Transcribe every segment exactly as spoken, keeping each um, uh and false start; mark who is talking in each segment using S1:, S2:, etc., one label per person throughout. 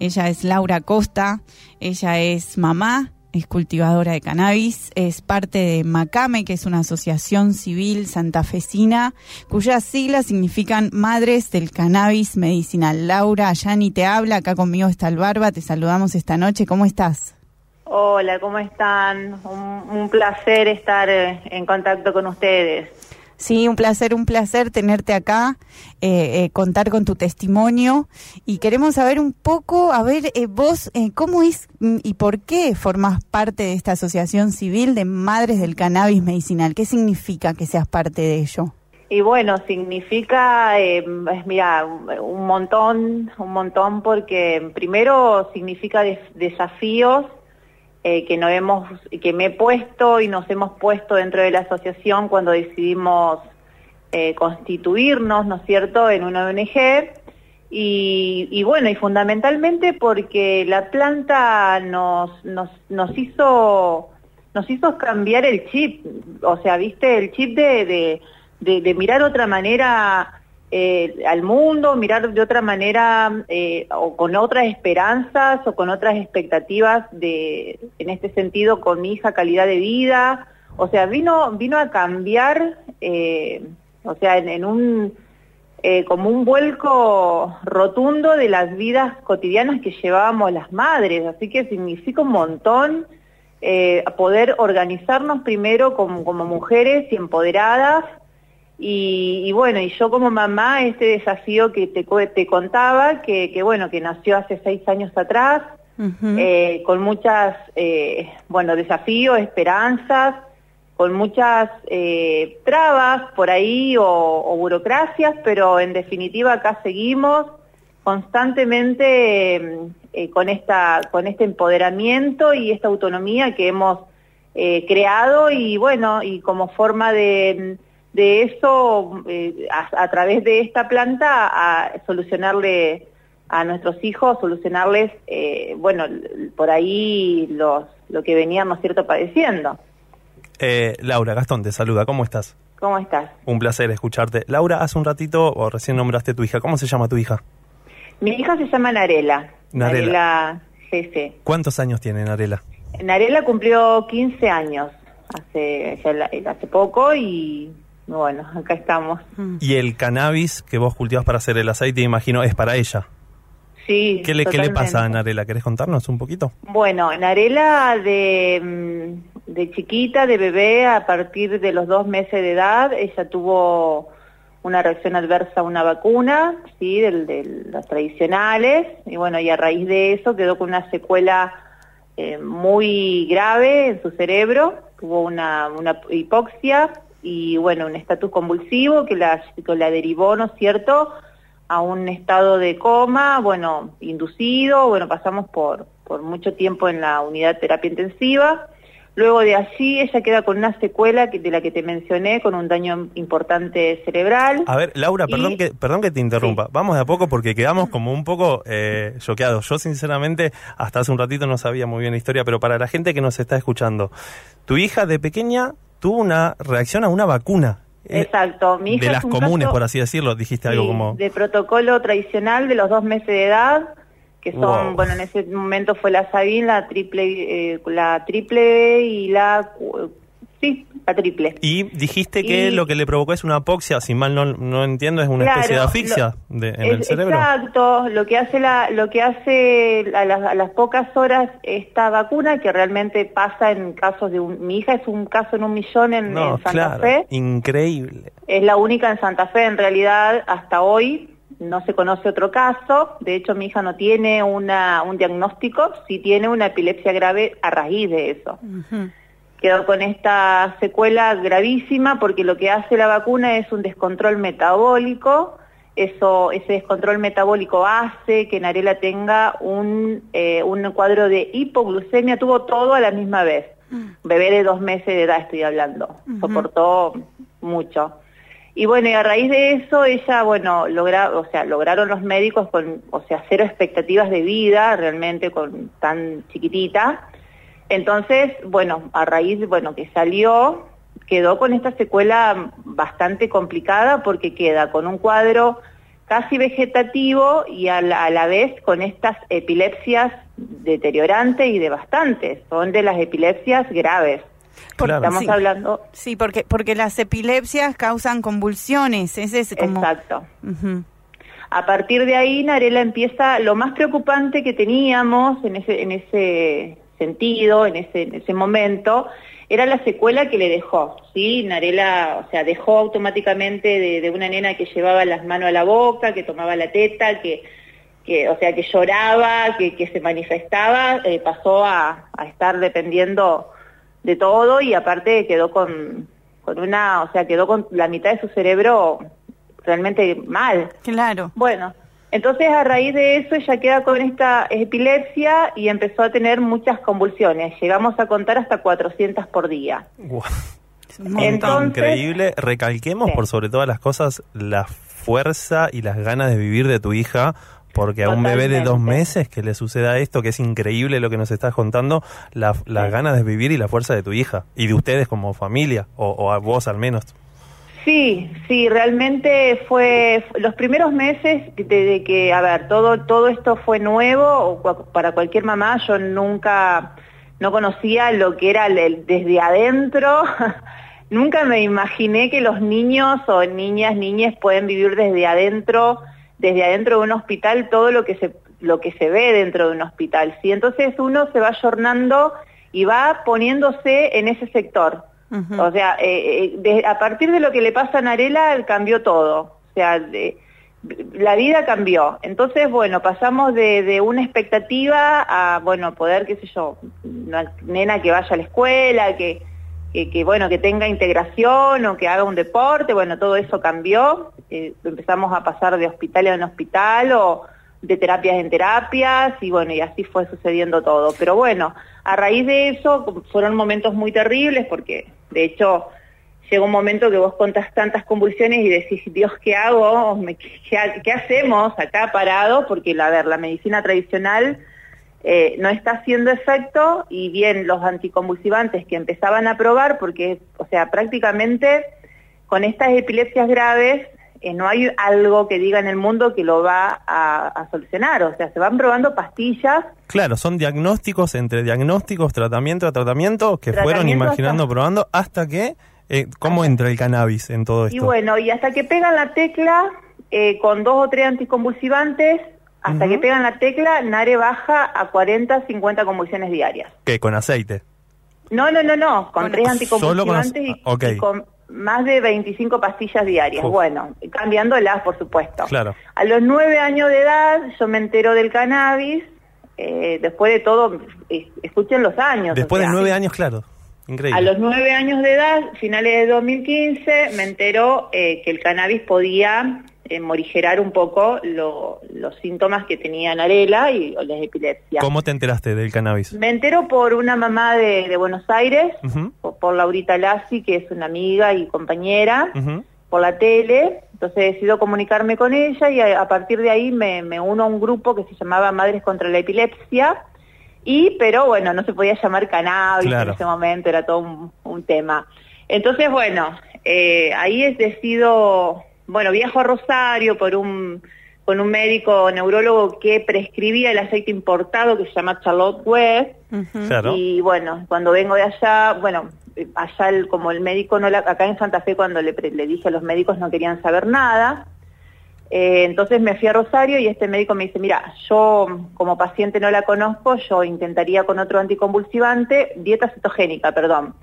S1: Ella es Laura Costa, ella es mamá, es cultivadora de cannabis, es parte de MACAME, que es una asociación civil santafesina, cuyas siglas significan Madres del Cannabis Medicinal. Laura, Yani te habla, acá conmigo está el Barba, te saludamos esta noche, ¿cómo estás?
S2: Hola, ¿cómo están? Un, un placer estar en contacto con ustedes.
S1: Sí, un placer, un placer tenerte acá, eh, eh, contar con tu testimonio y queremos saber un poco, a ver, eh, vos, eh, ¿cómo es y por qué formás parte de esta asociación civil de Madres del Cannabis Medicinal? ¿Qué significa que seas parte de ello?
S2: Y bueno, significa, eh, mira, un montón, un montón porque primero significa des- desafíos Eh, que nos hemos, que me he puesto y nos hemos puesto dentro de la asociación cuando decidimos eh, constituirnos, ¿no es cierto?, en una O N G, y, y bueno, y fundamentalmente porque la planta nos, nos, nos hizo, nos hizo cambiar el chip, o sea, viste, el chip de, de, de, de mirar otra manera Eh, al mundo, mirar de otra manera eh, o con otras esperanzas o con otras expectativas de, en este sentido, con mi hija, calidad de vida. O sea, vino vino a cambiar, eh, o sea, en, en un eh, como un vuelco rotundo de las vidas cotidianas que llevábamos las madres. Así que significa un montón eh, poder organizarnos primero como, como mujeres y empoderadas. Y, y bueno, y yo como mamá, este desafío que te, te contaba, que, que bueno, que nació hace seis años atrás, uh-huh. eh, con muchas, eh, bueno, desafíos, esperanzas, con muchas eh, trabas por ahí o, o burocracias, pero en definitiva acá seguimos constantemente eh, con, esta, con este empoderamiento y esta autonomía que hemos eh, creado y bueno, y como forma de... de eso, eh, a, a través de esta planta, a solucionarle a nuestros hijos, solucionarles, eh, bueno, por ahí los, lo que venían, ¿no es cierto?, padeciendo.
S3: Eh, Laura, Gastón te saluda, ¿cómo estás?
S2: ¿Cómo estás?
S3: Un placer escucharte. Laura, hace un ratito, o recién nombraste a tu hija, ¿cómo se llama tu hija?
S2: Mi hija se llama Narela.
S3: Narela.
S2: Narela G C.
S3: ¿Cuántos años tiene Narela?
S2: Narela cumplió quince años, hace, ya, hace poco y... Bueno, acá estamos.
S3: Y el cannabis que vos cultivas para hacer el aceite, imagino, es para ella.
S2: Sí,
S3: ¿Qué le, ¿qué le pasa a Narela? ¿Querés contarnos un poquito?
S2: Bueno, Narela de, de chiquita, de bebé, a partir de los dos meses de edad, ella tuvo una reacción adversa a una vacuna, sí, de, de las tradicionales, y bueno, y a raíz de eso quedó con una secuela eh, muy grave en su cerebro, tuvo una, una hipoxia, y bueno, un estatus convulsivo que la, que la derivó, ¿no es cierto?, a un estado de coma, bueno, inducido, bueno, pasamos por, por mucho tiempo en la unidad de terapia intensiva. Luego de allí ella queda con una secuela que, de la que te mencioné, con un daño importante cerebral.
S3: A ver, Laura,
S2: y...
S3: perdón que perdón que te interrumpa. Sí. Vamos de a poco porque quedamos como un poco eh, choqueados. Yo sinceramente hasta hace un ratito no sabía muy bien la historia, pero para la gente que nos está escuchando, tu hija de pequeña tuvo una reacción a una vacuna.
S2: Exacto. Mi hija
S3: de las comunes, caso, por así decirlo, dijiste sí, algo como...
S2: de protocolo tradicional de los dos meses de edad, que son, wow. Bueno, en ese momento fue la Sabin, la triple, eh, la triple y la... Sí, la triple.
S3: Y dijiste que y, lo que le provocó es una apoxia, si mal no, no entiendo, es una claro, especie de asfixia lo, de, en es, el cerebro.
S2: Exacto, lo que hace la, lo que hace a las, a las pocas horas esta vacuna, que realmente pasa en casos de un, mi hija es un caso en un millón en,
S3: no,
S2: en Santa
S3: claro,
S2: Fe.
S3: Increíble.
S2: Es la única en Santa Fe, en realidad, hasta hoy no se conoce otro caso. De hecho, mi hija no tiene una, un diagnóstico, sí tiene una epilepsia grave a raíz de eso. Uh-huh. Quedó con esta secuela gravísima porque lo que hace la vacuna es un descontrol metabólico. Eso, ese descontrol metabólico hace que Narela tenga un, eh, un cuadro de hipoglucemia, tuvo todo a la misma vez. Bebé de dos meses de edad estoy hablando, uh-huh. Soportó mucho. Y bueno, y a raíz de eso ella, bueno, logra, o sea, lograron los médicos con, o sea, cero expectativas de vida realmente con tan chiquitita. Entonces, bueno, a raíz, bueno, que salió, quedó con esta secuela bastante complicada porque queda con un cuadro casi vegetativo y a la, a la vez con estas epilepsias deteriorantes y devastantes. Son de las epilepsias graves.
S1: Claro.
S2: Estamos
S1: sí.
S2: hablando...
S1: Sí, porque porque las epilepsias causan convulsiones. Ese es como...
S2: Exacto.
S1: Uh-huh.
S2: A partir de ahí, Narela empieza... Lo más preocupante que teníamos en ese, en ese sentido, en ese, en ese momento, era la secuela que le dejó, ¿sí? Narela, o sea, dejó automáticamente de, de una nena que llevaba las manos a la boca, que tomaba la teta, que, que o sea, que lloraba, que, que se manifestaba, eh, pasó a, a estar dependiendo de todo y aparte quedó con, con una, o sea, quedó con la mitad de su cerebro realmente mal.
S1: Claro.
S2: Bueno, entonces a raíz de eso ella queda con esta epilepsia y empezó a tener muchas convulsiones. Llegamos a contar hasta cuatrocientas por día.
S3: Wow.
S2: Entonces,
S3: increíble. Recalquemos sí. por sobre todas las cosas la fuerza y las ganas de vivir de tu hija, porque a un bebé de dos meses que le suceda esto, que es increíble lo que nos estás contando, la, las sí. ganas de vivir y la fuerza de tu hija y de ustedes como familia, o, o a vos al menos.
S2: Sí, sí, realmente fue los primeros meses desde que, a ver, todo todo esto fue nuevo para cualquier mamá. Yo nunca, no conocía lo que era el, desde adentro. Nunca me imaginé que los niños o niñas, niñas pueden vivir desde adentro, desde adentro de un hospital, todo lo que se lo que se ve dentro de un hospital. Sí, entonces uno se va ayornando y va poniéndose en ese sector. Uh-huh. O sea, eh, de, a partir de lo que le pasa a Narela cambió todo, o sea, de, la vida cambió. Entonces, bueno, pasamos de, de una expectativa a, bueno, poder, qué sé yo, una nena que vaya a la escuela, que, que, que bueno, que tenga integración o que haga un deporte, bueno, todo eso cambió. Eh, empezamos a pasar de hospital en hospital o de terapias en terapias y bueno, y así fue sucediendo todo. Pero bueno, a raíz de eso fueron momentos muy terribles porque de hecho llega un momento que vos contás tantas convulsiones y decís, Dios, ¿qué hago? ¿Qué, qué hacemos acá parado? Porque a ver, la medicina tradicional eh, no está haciendo efecto y bien los anticonvulsivantes que empezaban a probar porque, o sea, prácticamente con estas epilepsias graves Eh, no hay algo que diga en el mundo que lo va a, a solucionar, o sea, se van probando pastillas.
S3: Claro, son diagnósticos entre diagnósticos, tratamiento a tratamiento, que tratamiento fueron imaginando, hasta... probando, hasta que, eh, ¿cómo entra el cannabis en todo esto?
S2: Y bueno, y hasta que pegan la tecla, eh, con dos o tres anticonvulsivantes, hasta uh-huh. que pegan la tecla, Nare baja a cuarenta, cincuenta convulsiones diarias.
S3: ¿Qué, con aceite?
S2: No, no, no, no, con bueno, tres anticonvulsivantes
S3: con...
S2: y,
S3: okay.
S2: y con más de veinticinco pastillas diarias. Uf. Bueno, cambiándolas, por supuesto.
S3: Claro.
S2: A los nueve años de edad, yo me entero del cannabis, eh, después de todo, eh, escuchen los años.
S3: Después
S2: o sea,
S3: de nueve años, claro. Increíble.
S2: A los nueve años de edad, finales de dos mil quince, me entero eh, que el cannabis podía eh, morigerar un poco lo, los síntomas que tenía Narela y o las epilepsias.
S3: ¿Cómo te enteraste del cannabis?
S2: Me entero por una mamá de, de Buenos Aires,
S3: uh-huh.
S2: por, por Laurita Lassi, que es una amiga y compañera,
S3: uh-huh.
S2: por la tele. Entonces decido comunicarme con ella y a, a partir de ahí me, me uno a un grupo que se llamaba Madres contra la Epilepsia. Y, pero bueno, no se podía llamar cannabis claro. en ese momento, era todo un, un tema. Entonces, bueno, eh, ahí es decido, bueno, viajo a Rosario por un, con un médico neurólogo que prescribía el aceite importado que se llama Charlotte West.
S3: Uh-huh. Claro.
S2: Y bueno, cuando vengo de allá, bueno, allá el, como el médico, no la, acá en Santa Fe cuando le, le dije a los médicos no querían saber nada. Eh, entonces me fui a Rosario y este médico me dice, mira, yo como paciente no la conozco, yo intentaría con otro anticonvulsivante, dieta cetogénica, perdón,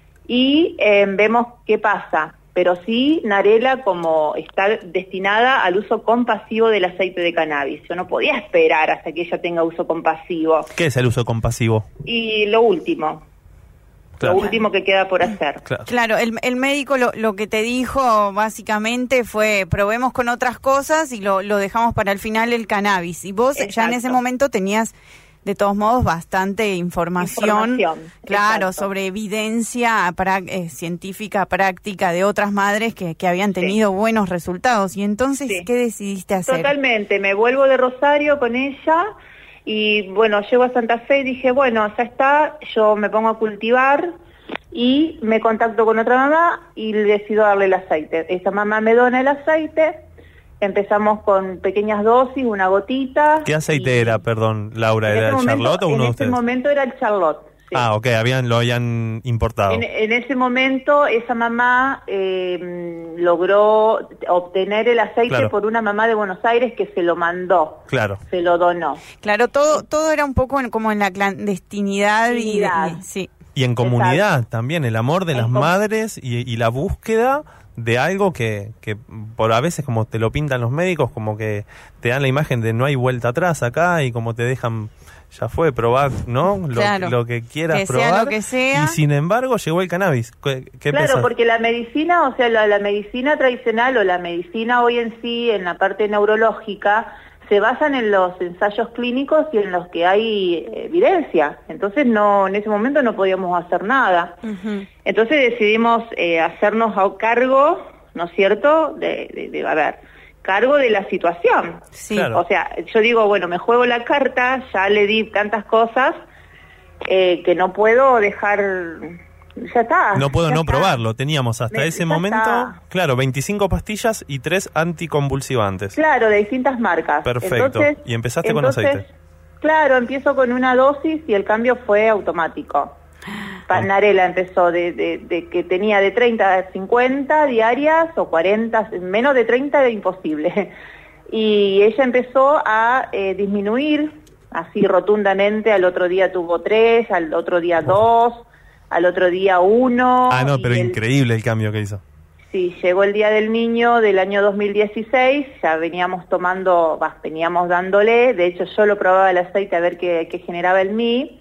S2: y eh, vemos qué pasa, pero sí Narela como está destinada al uso compasivo del aceite de cannabis, yo no podía esperar hasta que ella tenga uso compasivo.
S3: ¿Qué es el uso compasivo?
S2: Y lo último. Claro. Lo último que queda por hacer.
S1: Claro, claro el, el médico lo, lo que te dijo básicamente fue probemos con otras cosas y lo, lo dejamos para el final el cannabis. Y vos Exacto. ya en ese momento tenías de todos modos bastante información, información. Claro, Exacto. sobre evidencia pra, eh, científica práctica de otras madres que, que habían tenido sí. buenos resultados. Y entonces, sí. ¿qué decidiste hacer?
S2: Totalmente, me vuelvo de Rosario con ella. Y bueno, llego a Santa Fe y dije, bueno, ya está, yo me pongo a cultivar y me contacto con otra mamá y decido darle el aceite. Esa mamá me dona el aceite empezamos con pequeñas dosis, una gotita.
S3: ¿Qué aceite
S2: y...
S3: era, perdón, Laura? ¿Era el
S2: momento,
S3: Charlotte o uno de ustedes?
S2: En ese momento era el Charlotte. Sí.
S3: Ah, ok, habían, lo habían importado.
S2: En, en ese momento esa mamá eh, logró obtener el aceite claro. por una mamá de Buenos Aires que se lo mandó,
S3: claro.
S2: se lo donó.
S1: Claro, todo todo era un poco en, como en la clandestinidad y, y sí.
S3: Y en comunidad Exacto. también, el amor de en las madres y, y la búsqueda de algo que, que por a veces como te lo pintan los médicos, como que te dan la imagen de no hay vuelta atrás acá y como te dejan... Ya fue, probar, ¿no? Lo,
S1: claro,
S3: lo que quieras
S1: que
S3: probar.
S1: Sea lo que sea.
S3: Y sin embargo llegó el cannabis. ¿Qué, qué
S2: claro,
S3: pensás?
S2: porque la medicina, o sea, la, la medicina tradicional o la medicina hoy en sí, en la parte neurológica, se basan en los ensayos clínicos y en los que hay evidencia. Entonces no, en ese momento no podíamos hacer nada. Uh-huh. Entonces decidimos eh, hacernos a cargo, ¿no es cierto?, de, de, de a ver... cargo de la situación.
S1: Sí.
S3: Claro.
S2: O sea, yo digo, bueno, me juego la carta, ya le di tantas cosas eh, que no puedo dejar, ya está.
S3: No puedo no
S2: está.
S3: probarlo, teníamos hasta me, ese momento,
S2: está.
S3: claro, veinticinco pastillas y tres anticonvulsivantes.
S2: Claro, de distintas marcas.
S3: Perfecto,
S2: entonces,
S3: y empezaste
S2: entonces,
S3: con aceite.
S2: Claro, empiezo con una dosis y el cambio fue automático. Narela empezó de, de, de que tenía de treinta a cincuenta diarias o cuarenta, menos de treinta era imposible. Y ella empezó a eh, disminuir así rotundamente, al otro día tuvo tres, al otro día dos, al otro día uno.
S3: Ah, no, pero
S2: el,
S3: increíble el cambio que hizo.
S2: Sí, llegó el Día del Niño del año dos mil dieciséis, ya veníamos tomando, bah, veníamos dándole, de hecho yo lo probaba el aceite a ver qué, qué generaba el M I,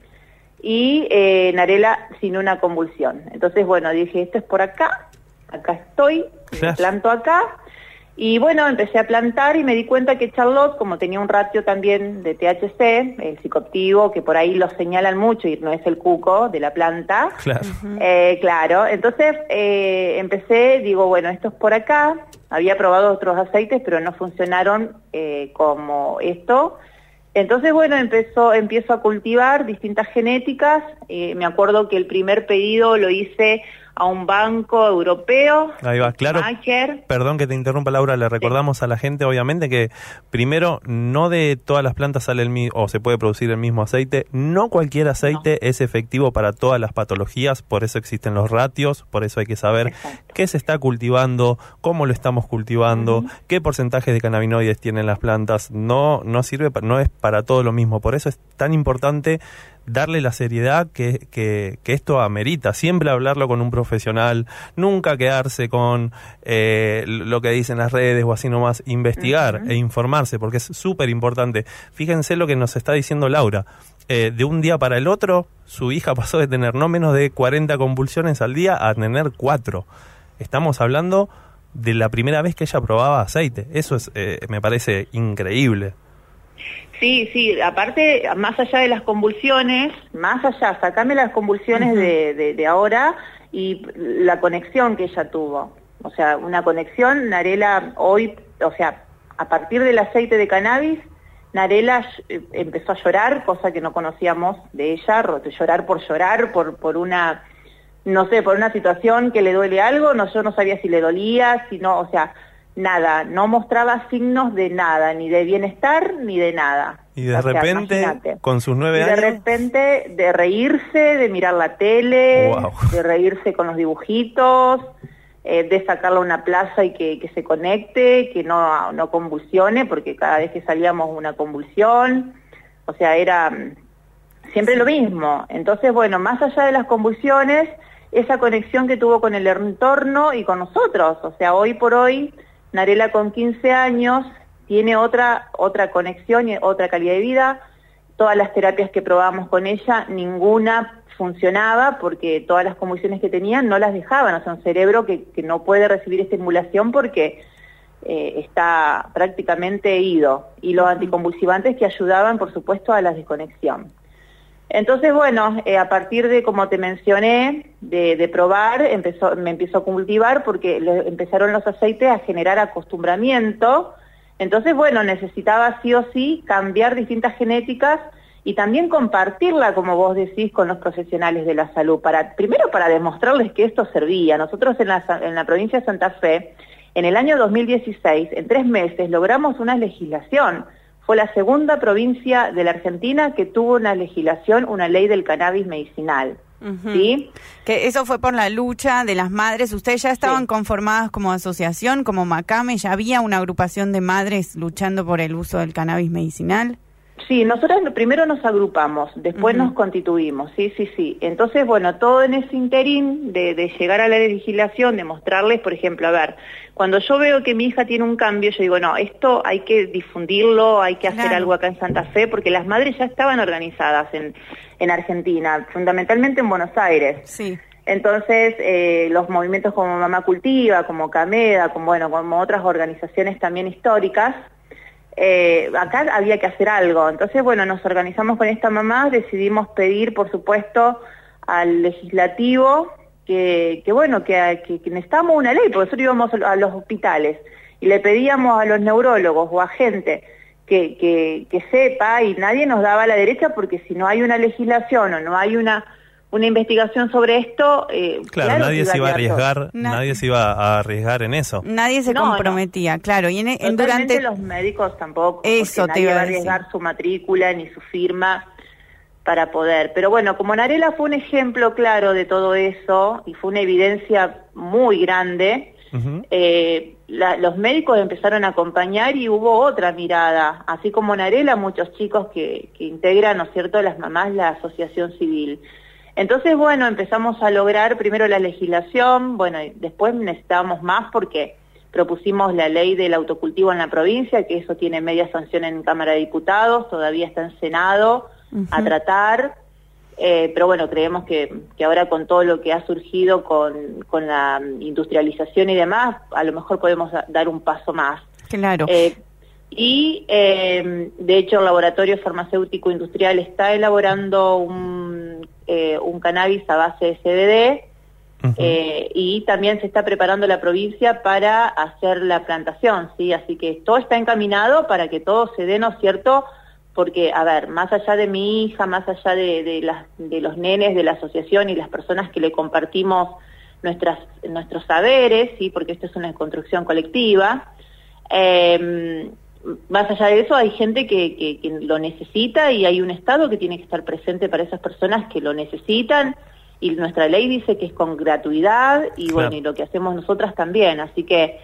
S2: y eh, Narela sin una convulsión. Entonces, bueno, dije, esto es por acá, acá estoy, me planto acá, y bueno, empecé a plantar y me di cuenta que Charlotte, como tenía un ratio también de T H C, el psicoactivo, que por ahí lo señalan mucho y no es el cuco de la planta,
S3: claro,
S2: eh, claro. Entonces eh, empecé, digo, bueno, esto es por acá, había probado otros aceites, pero no funcionaron eh, como esto. Entonces, bueno, empezó, empiezo a cultivar distintas genéticas. Eh, me acuerdo que el primer pedido lo hice a un banco europeo.
S3: Ahí va, claro.
S2: Macher.
S3: Perdón que te interrumpa, Laura, le recordamos sí. a la gente, obviamente, que primero, no de todas las plantas sale el mismo, o se puede producir el mismo aceite. No cualquier aceite no. es efectivo para todas las patologías, por eso existen los ratios, por eso hay que saber Exacto. qué se está cultivando, cómo lo estamos cultivando, uh-huh. qué porcentaje de cannabinoides tienen las plantas. No, no sirve, no es para todo lo mismo. Por eso es tan importante darle la seriedad que, que, que esto amerita, siempre hablarlo con un profesional, nunca quedarse con eh, lo que dicen las redes o así nomás, investigar uh-huh. e informarse, porque es súper importante. Fíjense lo que nos está diciendo Laura, eh, de un día para el otro, su hija pasó de tener no menos de cuarenta convulsiones al día a tener cuatro. Estamos hablando de la primera vez que ella probaba aceite, eso es, eh, me parece increíble.
S2: Sí, sí, aparte, más allá de las convulsiones, más allá, sacame las convulsiones uh-huh. de, de, de ahora y la conexión que ella tuvo. O sea, una conexión, Narela hoy, o sea, a partir del aceite de cannabis, Narela empezó a llorar, cosa que no conocíamos de ella, llorar por llorar, por, por una, no sé, por una situación que le duele algo, no, yo no sabía si le dolía, si no, o sea... Nada, no mostraba signos de nada, ni de bienestar, ni de nada.
S3: Y de o repente, sea, con sus nueve
S2: y
S3: años...
S2: de repente, de reírse, de mirar la tele, wow. de reírse con los dibujitos, eh, de sacarla a una plaza y que, que se conecte, que no, no convulsione, porque cada vez que salíamos una convulsión, o sea, era siempre lo mismo. Entonces, bueno, más allá de las convulsiones, esa conexión que tuvo con el entorno y con nosotros, o sea, hoy por hoy... Narela con quince años tiene otra, otra conexión y otra calidad de vida. Todas las terapias que probamos con ella, ninguna funcionaba porque todas las convulsiones que tenía no las dejaban. O sea, un cerebro que, que no puede recibir estimulación porque eh, está prácticamente ido. Y los anticonvulsivantes que ayudaban, por supuesto, a la desconexión. Entonces, bueno, eh, a partir de, como te mencioné, de, de probar, empezó, me empezó a cultivar porque le, empezaron los aceites a generar acostumbramiento. Entonces, bueno, necesitaba sí o sí cambiar distintas genéticas y también compartirla, como vos decís, con los profesionales de la salud. Para, primero, para demostrarles que esto servía. Nosotros en la, en la provincia de Santa Fe En el año dos mil dieciséis, en tres meses, logramos una legislación. Fue la segunda provincia de la Argentina que tuvo una legislación, una ley del cannabis medicinal. Uh-huh. ¿Sí?
S1: Que eso fue por la lucha de las madres. ¿Ustedes ya estaban sí. conformadas como asociación, como Macame? ¿Ya había una agrupación de madres luchando por el uso del cannabis medicinal?
S2: Sí, nosotros primero nos agrupamos, después uh-huh. nos constituimos, sí, sí, sí. Entonces, bueno, todo en ese interín de, de llegar a la legislación, de mostrarles, por ejemplo, a ver, cuando yo veo que mi hija tiene un cambio, yo digo, no, esto hay que difundirlo, hay que hacer claro. algo acá en Santa Fe, porque las madres ya estaban organizadas en, en Argentina, fundamentalmente en Buenos Aires.
S1: Sí.
S2: Entonces, eh, los movimientos como Mamá Cultiva, como Cameda, como, bueno, como otras organizaciones también históricas, Eh, acá había que hacer algo. Entonces, bueno, nos organizamos con esta mamá, decidimos pedir, por supuesto, al legislativo que, que bueno, que, que, que necesitábamos una ley, porque nosotros íbamos a los hospitales y le pedíamos a los neurólogos o a gente que, que, que sepa, y nadie nos daba la derecha, porque si no hay una legislación o no hay una una investigación sobre esto, eh,
S3: claro, claro, nadie se iba a arriesgar, Na nadie se iba a arriesgar en eso.
S1: Nadie se no, comprometía, no. claro. Y en, en
S2: durante los médicos tampoco,
S1: eso te
S2: nadie
S1: iba
S2: va
S1: a
S2: a arriesgar su matrícula ni su firma para poder. Pero bueno, como Narela fue un ejemplo claro de todo eso y fue una evidencia muy grande, uh-huh. eh, la, los médicos empezaron a acompañar y hubo otra mirada. Así como Narela, muchos chicos que, que integran, ¿no es cierto?, las mamás, la asociación civil. Entonces, bueno, empezamos a lograr primero la legislación, bueno, y después necesitábamos más porque propusimos la ley del autocultivo en la provincia, que eso tiene media sanción en Cámara de Diputados, todavía está en Senado uh-huh. a tratar, eh, pero bueno, creemos que, que ahora con todo lo que ha surgido con, con la industrialización y demás, a lo mejor podemos dar un paso más.
S1: Claro.
S2: Eh, y, eh, de hecho, el Laboratorio Farmacéutico Industrial está elaborando un, eh, un cannabis a base de C B D, uh-huh. eh, y también se está preparando la provincia para hacer la plantación, ¿sí? Así que todo está encaminado para que todo se dé, ¿no es cierto? Porque, a ver, más allá de mi hija, más allá de, de, las, de los nenes de la asociación y las personas que le compartimos nuestras, nuestros saberes, ¿sí? Porque esto es una construcción colectiva, eh, más allá de eso hay gente que, que, que lo necesita, y hay un Estado que tiene que estar presente para esas personas que lo necesitan, y nuestra ley dice que es con gratuidad, y claro. bueno, y lo que hacemos nosotras también, así que...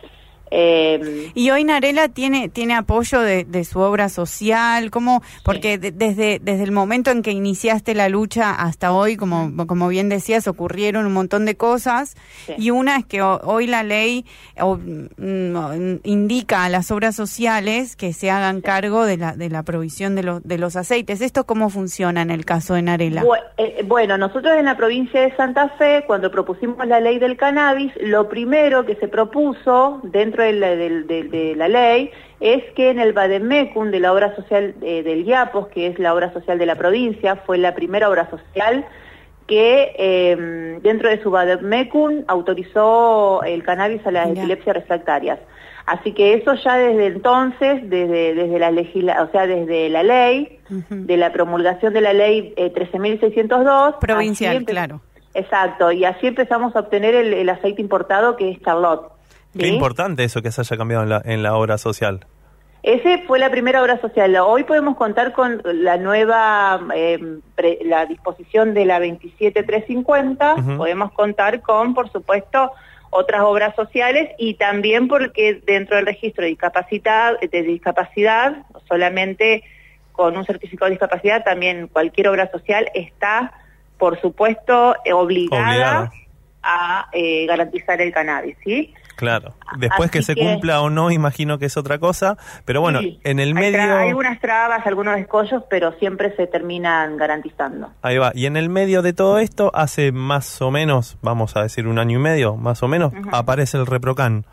S2: Eh,
S1: y hoy Narela tiene tiene apoyo de, de su obra social, ¿cómo? Porque sí. de, desde desde el momento en que iniciaste la lucha hasta hoy, como como bien decías, ocurrieron un montón de cosas, sí. y una es que hoy la ley o, mm, indica a las obras sociales que se hagan sí. cargo de la de la provisión de los de los aceites. ¿Esto cómo funciona en el caso de Narela?
S2: Bu eh, bueno, nosotros en la provincia de Santa Fe, cuando propusimos la ley del cannabis, lo primero que se propuso dentro De la, de, de, de la ley es que en el Vademecum de la obra social eh, del IAPOS, que es la obra social de la provincia, fue la primera obra social que eh, dentro de su Vademecum autorizó el cannabis a las Mira. epilepsias refractarias. Así que eso ya desde entonces, desde, desde la legisla, o sea, desde la ley, uh-huh. de la promulgación de la ley eh, trece mil seiscientos dos.
S1: Provincial, claro.
S2: Exacto, y así empezamos a obtener el, el aceite importado, que es Charlotte.
S3: Qué
S2: ¿Sí?
S3: importante eso que se haya cambiado en la, en la obra social.
S2: Ese fue la primera obra social. Hoy podemos contar con la nueva, eh, pre, la disposición de la veintisiete mil trescientos cincuenta, uh-huh. podemos contar con, por supuesto, otras obras sociales, y también porque dentro del registro de discapacidad, de discapacidad, solamente con un certificado de discapacidad, también cualquier obra social está, por supuesto, obligada, obligada. a eh, garantizar el cannabis, ¿sí?
S3: Claro, después Así que se que, cumpla o no, imagino que es otra cosa, pero bueno, sí, en el medio...
S2: Hay, tra hay algunas trabas, algunos escollos, pero siempre se terminan garantizando.
S3: Ahí va, y en el medio de todo esto, hace más o menos, vamos a decir un año y medio, más o menos, uh-huh. aparece el ReproCan.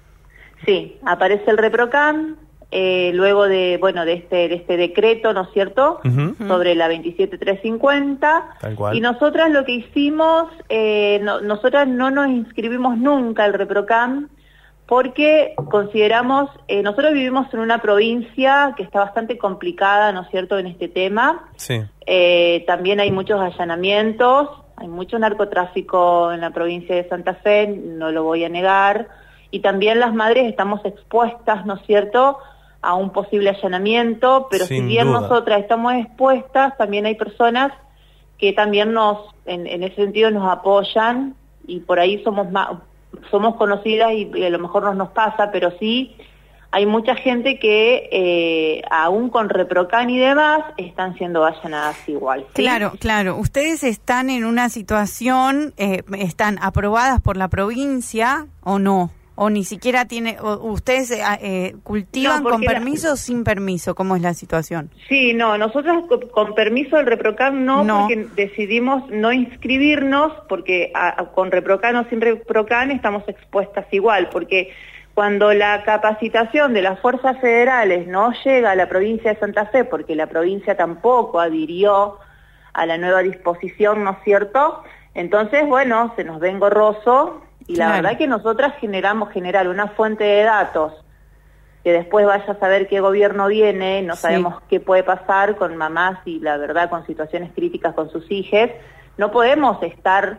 S2: Sí, aparece el ReproCan, eh, luego de, bueno, de este, de este decreto, ¿no es cierto?, uh-huh. sobre la veintisiete mil trescientos cincuenta,
S3: Tal cual.
S2: Y nosotras lo que hicimos, eh, no, nosotras no nos inscribimos nunca al ReproCan, porque consideramos, eh, nosotros vivimos en una provincia que está bastante complicada, ¿no es cierto?, en este tema.
S3: Sí.
S2: Eh, también hay muchos allanamientos, hay mucho narcotráfico en la provincia de Santa Fe, no lo voy a negar, y también las madres estamos expuestas, ¿no es cierto?, a un posible allanamiento, pero
S3: Sin
S2: si bien
S3: duda.
S2: nosotras estamos expuestas, también hay personas que también nos, en, en ese sentido nos apoyan, y por ahí somos más, somos conocidas y, y a lo mejor no nos pasa, pero sí hay mucha gente que eh, aún con ReproCan y demás están siendo allanadas igual, ¿sí?
S1: Claro, claro. Ustedes están en una situación, eh, están aprobadas por la provincia o no, o ni siquiera tiene, o ustedes eh, cultivan
S2: No,
S1: con
S2: porque
S1: permiso
S2: la-
S1: o sin permiso. ¿Cómo es la situación?
S2: Sí, no, nosotros con, con permiso del ReproCan no,
S1: No.
S2: porque decidimos no inscribirnos, porque a- a- con ReproCan o sin ReproCan estamos expuestas igual, porque cuando la capacitación de las fuerzas federales no llega a la provincia de Santa Fe, porque la provincia tampoco adhirió a la nueva disposición, ¿no es cierto? Entonces, bueno, se nos ve engorroso, y la
S1: Claro.
S2: verdad que nosotras generamos generar una fuente de datos que después vaya a saber qué gobierno viene, no
S1: Sí.
S2: sabemos qué puede pasar con mamás y la verdad con situaciones críticas con sus hijos, no podemos estar,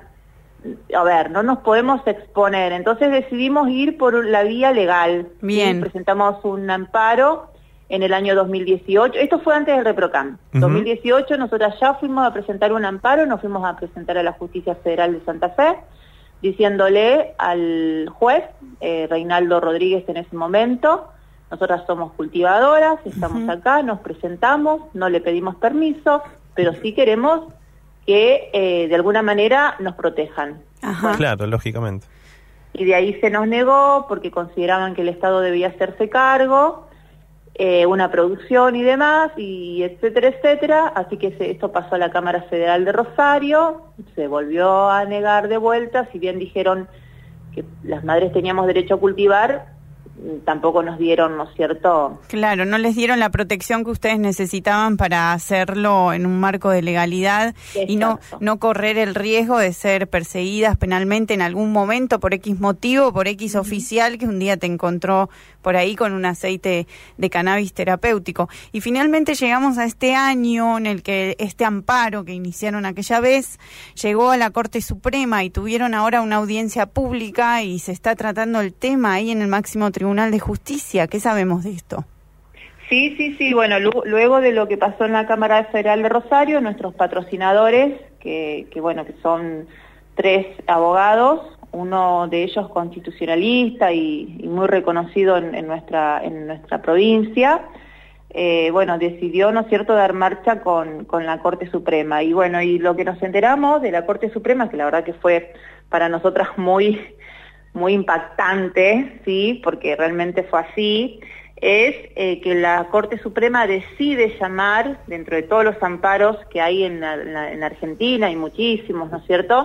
S2: a ver, no nos podemos exponer, entonces decidimos ir por la vía legal.
S1: Bien.
S2: ¿sí? Presentamos un amparo en el año dos mil dieciocho, esto fue antes del ReproCan,
S3: Ujú.
S2: dos mil dieciocho nosotras ya fuimos a presentar un amparo, nos fuimos a presentar a la Justicia Federal de Santa Fe, diciéndole al juez, eh, Reinaldo Rodríguez en ese momento, nosotras somos cultivadoras, estamos
S1: Ujú.
S2: acá, nos presentamos, no le pedimos permiso, pero sí queremos que eh, de alguna manera nos protejan.
S1: Ajá.
S3: Claro, lógicamente.
S2: Y de ahí se nos negó porque consideraban que el Estado debía hacerse cargo, eh, una producción y demás, y etcétera, etcétera. Así que se, esto pasó a la Cámara Federal de Rosario, se volvió a negar de vuelta, si bien dijeron que las madres teníamos derecho a cultivar, tampoco nos dieron, ¿no es cierto?,
S1: Claro, no les dieron la protección que ustedes necesitaban para hacerlo en un marco de legalidad y no,
S2: Exacto.
S1: no correr el riesgo de ser perseguidas penalmente en algún momento por X motivo, por X oficial que un día te encontró por ahí con un aceite de cannabis terapéutico. Y finalmente llegamos a este año en el que este amparo que iniciaron aquella vez llegó a la Corte Suprema y tuvieron ahora una audiencia pública y se está tratando el tema ahí en el máximo Tribunal de Justicia. ¿Qué sabemos de esto?
S2: Sí, sí, sí, bueno, lu- luego de lo que pasó en la Cámara Federal de Rosario, nuestros patrocinadores, que, que bueno, que son tres abogados, uno de ellos constitucionalista y, y muy reconocido en, en nuestra en nuestra provincia, eh, bueno, decidió, ¿no es cierto?, dar marcha con, con la Corte Suprema. Y bueno, y lo que nos enteramos de la Corte Suprema, que la verdad que fue para nosotras muy, muy impactante, ¿sí?, porque realmente fue así, es eh, que la Corte Suprema decide llamar, dentro de todos los amparos que hay en la, en la, en la Argentina, y muchísimos, ¿no es cierto?,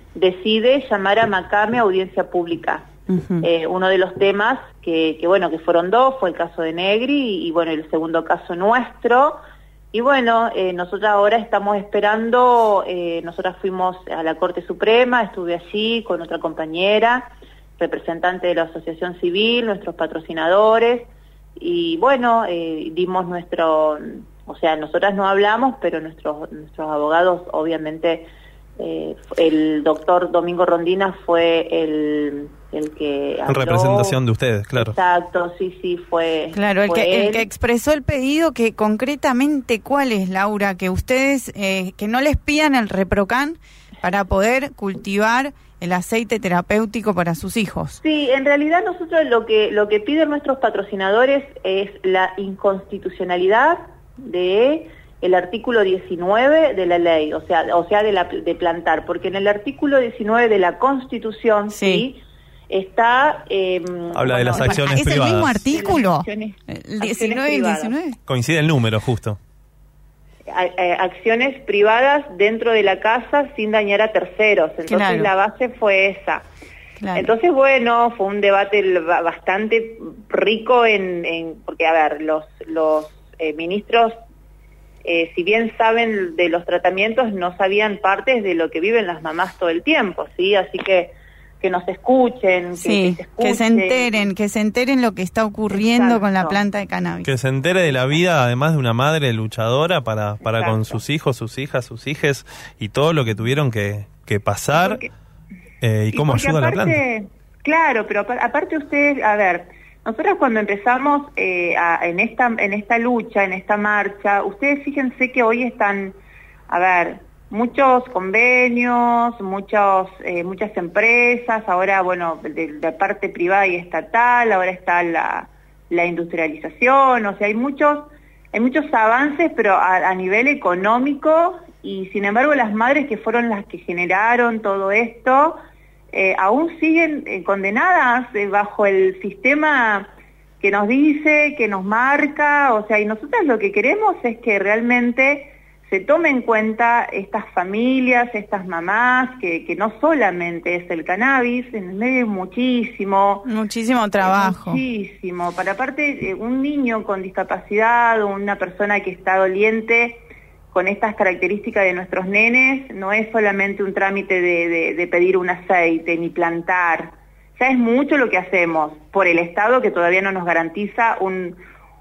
S2: decide llamar a Macame a audiencia pública.
S1: Uh-huh.
S2: Eh, uno de los temas que, que, bueno, que fueron dos, fue el caso de Negri y, y bueno, el segundo caso nuestro. Y bueno, eh, nosotros ahora estamos esperando, eh, nosotras fuimos a la Corte Suprema, estuve allí con otra compañera, representante de la Asociación Civil, nuestros patrocinadores, y bueno, eh, dimos nuestro, o sea, nosotras no hablamos, pero nuestros, nuestros abogados obviamente... Eh, el doctor Domingo Rondina fue el, el que
S3: En
S2: habló.
S3: representación de ustedes, claro.
S2: Exacto, sí, sí, fue.
S1: Claro, el
S2: fue
S1: que, el
S2: él.
S1: que expresó el pedido, que concretamente, ¿cuál es, Laura? Que ustedes, eh, que no les pidan el ReproCan para poder cultivar el aceite terapéutico para sus hijos.
S2: Sí, en realidad nosotros lo que lo que piden nuestros patrocinadores es la inconstitucionalidad de el artículo diecinueve de la ley, o sea, o sea de, la, de plantar, porque en el artículo diecinueve de la Constitución, sí, sí está... Eh,
S3: Habla de las acciones
S1: ¿Es
S3: privadas.
S1: el mismo artículo?
S2: Acciones,
S1: ¿El diecinueve y el diecinueve?
S3: Coincide el número, justo.
S2: A, a, acciones privadas dentro de la casa sin dañar a terceros, entonces
S1: Claro.
S2: la base fue esa.
S1: Claro.
S2: Entonces, bueno, fue un debate bastante rico en... en porque, a ver, los, los eh, ministros... Eh, si bien saben de los tratamientos, no sabían partes de lo que viven las mamás todo el tiempo, ¿sí? Así que que nos escuchen, que,
S1: sí,
S2: que se escuchen.
S1: que se enteren, que se enteren lo que está ocurriendo
S2: Exacto.
S1: con la planta de cannabis.
S3: Que se entere de la vida, además de una madre luchadora para, para con
S2: Exacto.
S3: sus hijos, sus hijas, sus hijes y todo lo que tuvieron que, que pasar
S2: Porque,
S3: eh, y cómo
S2: porque
S3: ayuda
S2: aparte,
S3: la planta.
S2: Claro, pero aparte ustedes, a ver, nosotros cuando empezamos eh, a, en esta en esta lucha, en esta marcha, ustedes fíjense que hoy están, a ver, muchos convenios, muchos eh, muchas empresas, ahora, bueno, de, de parte privada y estatal, ahora está la, la industrialización, o sea, hay muchos hay muchos avances, pero a, a nivel económico, y sin embargo las madres que fueron las que generaron todo esto, Eh, aún siguen eh, condenadas eh, bajo el sistema que nos dice, que nos marca, o sea, y nosotros lo que queremos es que realmente se tome en cuenta estas familias, estas mamás, que, que no solamente es el cannabis, en el medio hay muchísimo.
S1: Muchísimo trabajo.
S2: Muchísimo. Para aparte, eh, un niño con discapacidad o una persona que está doliente, con estas características de nuestros nenes, no es solamente un trámite de, de, de pedir un aceite ni plantar. Ya es mucho lo que hacemos por el Estado, que todavía no nos garantiza un,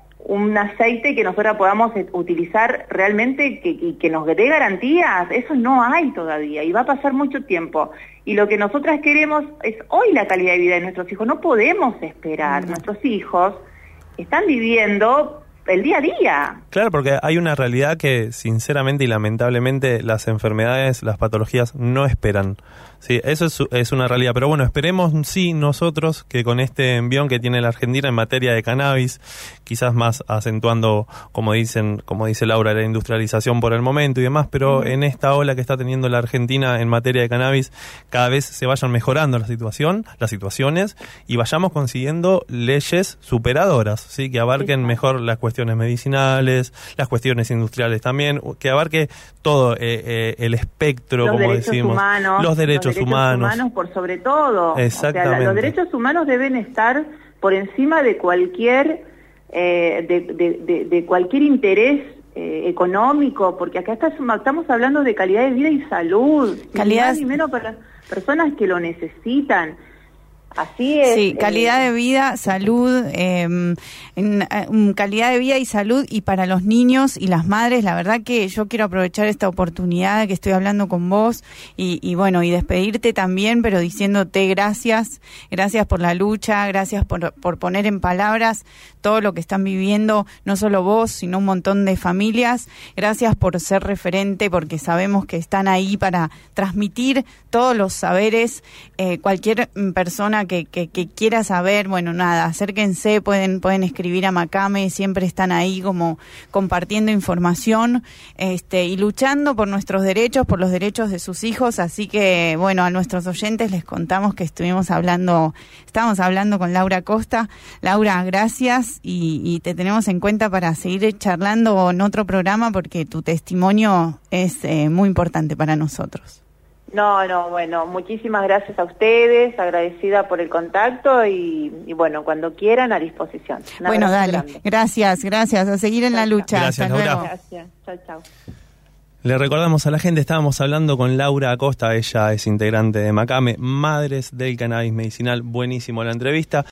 S2: un aceite que nosotros podamos utilizar realmente, que, y que nos dé garantías. Eso no hay todavía y va a pasar mucho tiempo. Y lo que nosotras queremos es hoy la calidad de vida de nuestros hijos. No podemos esperar. Mm. Nuestros hijos están viviendo el día a día.
S3: Claro, porque hay una realidad que sinceramente y lamentablemente las enfermedades, las patologías no esperan. Sí, eso es, es una realidad. Pero bueno, esperemos sí nosotros que con este envión que tiene la Argentina en materia de cannabis, quizás más acentuando, como dicen, como dice Laura, la industrialización por el momento y demás, pero mm. en esta ola que está teniendo la Argentina en materia de cannabis, cada vez se vayan mejorando la situación, las situaciones, y vayamos consiguiendo leyes superadoras, sí, que abarquen sí. mejor las cuestiones medicinales, las cuestiones industriales también, que abarque todo eh, eh, el espectro,
S2: los
S3: como decimos,
S2: humanos,
S3: los derechos,
S2: los derechos
S3: humanos.
S2: humanos por sobre todo.
S3: Exactamente.
S2: O sea, los derechos humanos deben estar por encima de cualquier eh, de, de, de, de cualquier interés eh, económico, porque acá está, estamos hablando de calidad de vida y salud,
S1: calidad
S2: ni más ni menos para personas que lo necesitan. Así es.
S1: Sí, calidad eh, de vida, salud, eh, en, eh, calidad de vida y salud, y para los niños y las madres, la verdad que yo quiero aprovechar esta oportunidad que estoy hablando con vos y, y bueno, y despedirte también, pero diciéndote gracias, gracias por la lucha, gracias por, por poner en palabras todo lo que están viviendo, no solo vos, sino un montón de familias. Gracias por ser referente, porque sabemos que están ahí para transmitir todos los saberes. Eh, cualquier persona que, que, que quiera saber, bueno, nada, acérquense, pueden, pueden escribir a Macame, siempre están ahí como compartiendo información, este, y luchando por nuestros derechos, por los derechos de sus hijos. Así que, bueno, a nuestros oyentes les contamos que estuvimos hablando, estábamos hablando con Laura Costa. Laura, gracias, y, y te tenemos en cuenta para seguir charlando en otro programa, porque tu testimonio es eh, muy importante para nosotros.
S2: No, no, bueno, muchísimas gracias a ustedes, agradecida por el contacto y, y bueno, cuando quieran, a disposición. Un
S1: bueno, dale,
S2: grande.
S1: gracias, gracias, a seguir en
S2: chau,
S1: la lucha.
S3: Gracias,
S1: Hasta
S3: Laura.
S1: luego.
S2: Gracias, chao, chao.
S3: Le recordamos a la gente, estábamos hablando con Laura Acosta, ella es integrante de Macame, Madres del Cannabis Medicinal, buenísimo la entrevista.